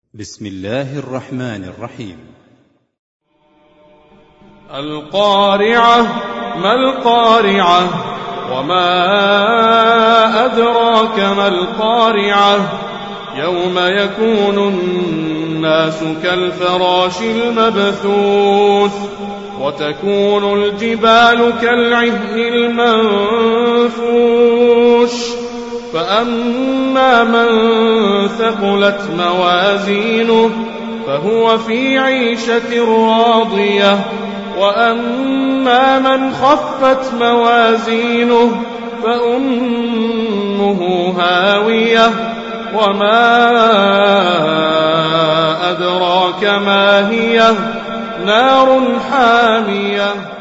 بسم الله الرحمن الرحيم. القارعة. ما القارعة؟ وما أدراك ما القارعة؟ يوم يكون الناس كالفراش المبثوث وتكون الجبال كالعهن المنفوش فأما من ثقلت موازينه فهو في عيشة راضية وأما من خفت موازينه فأمه هاوية وما أدراك ما هي نار حامية.